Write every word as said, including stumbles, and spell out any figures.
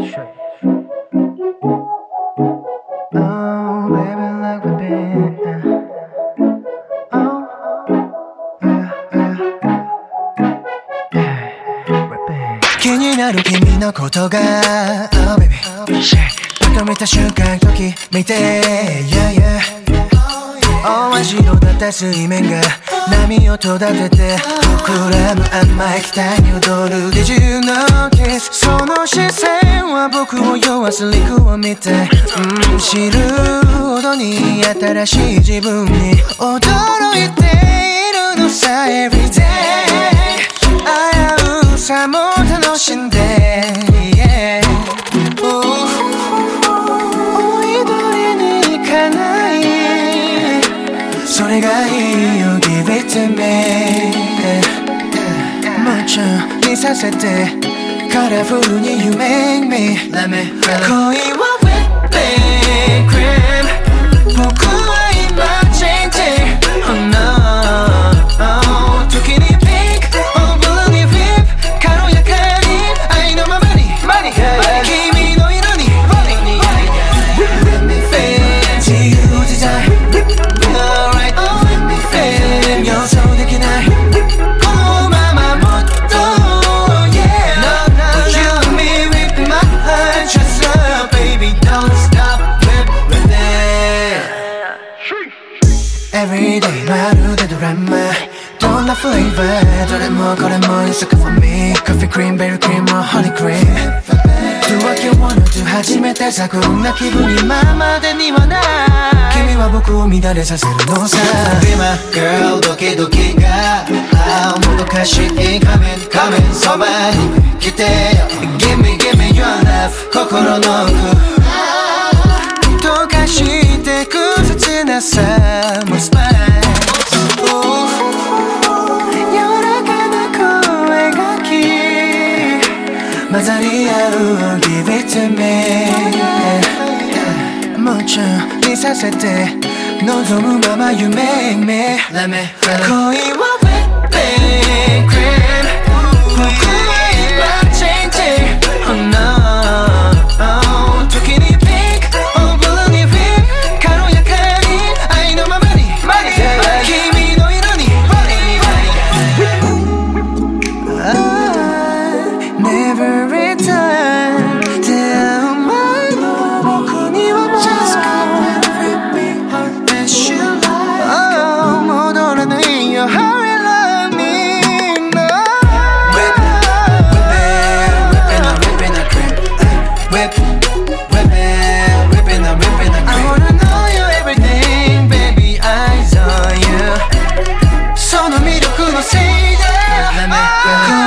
Oh, baby, like we've been. Oh, yeah, yeah. We've been. 気になる君のことが Oh, baby. ふと見た瞬間とき見て Yeah, yeah. 青白だった水面が波をとだてて膨らむ甘い期待に踊る Did you notice その視線は僕を酔わす陸を見て、うん、知るほどに新しい自分に驚いているのさ Everyday 危うさも楽しんで、yeah. 思い通りにいかないそれがいいよ Give it to me 夢中にさせてカラフルに You make me 恋は whipping cream 僕は今 changing Oh no 時に pink Oh blue に whip 軽やかに愛のままに君の色に Let me feel 自由自在予想できないこのままもっと Yeah no, no, no. You and me with my heart Just up baby don't stop with it Everyday まるでドラマどんなフレーバーどれもこれも You suck for me Coffee cream, berry cream or honey cream Do what you wanna do 初めてさこんな気分今までにはない君は僕を乱れさせるのさ Be my girl ドキドキがああもどかしい Come in, come in そばに来てよ Give me, give me your love 心の奥溶かしてく切なさもスパイ柔らかな声がき混ざり合う Give it to me 夢中にさせて望むまま You make me 恋は whipping cream 僕は今 changing Oh no 時に pink Oh blue に whip 軽やかに愛のままに君の色に I never return Tell my love 僕にはJust come and rip me heart as you like Oh 戻らないよ How you love me No Whip Whippin' Whippin' a cream Whip Whippin' Whippin' a Whippin' a cream I wanna know you everything Baby eyes on you その魅力のせいで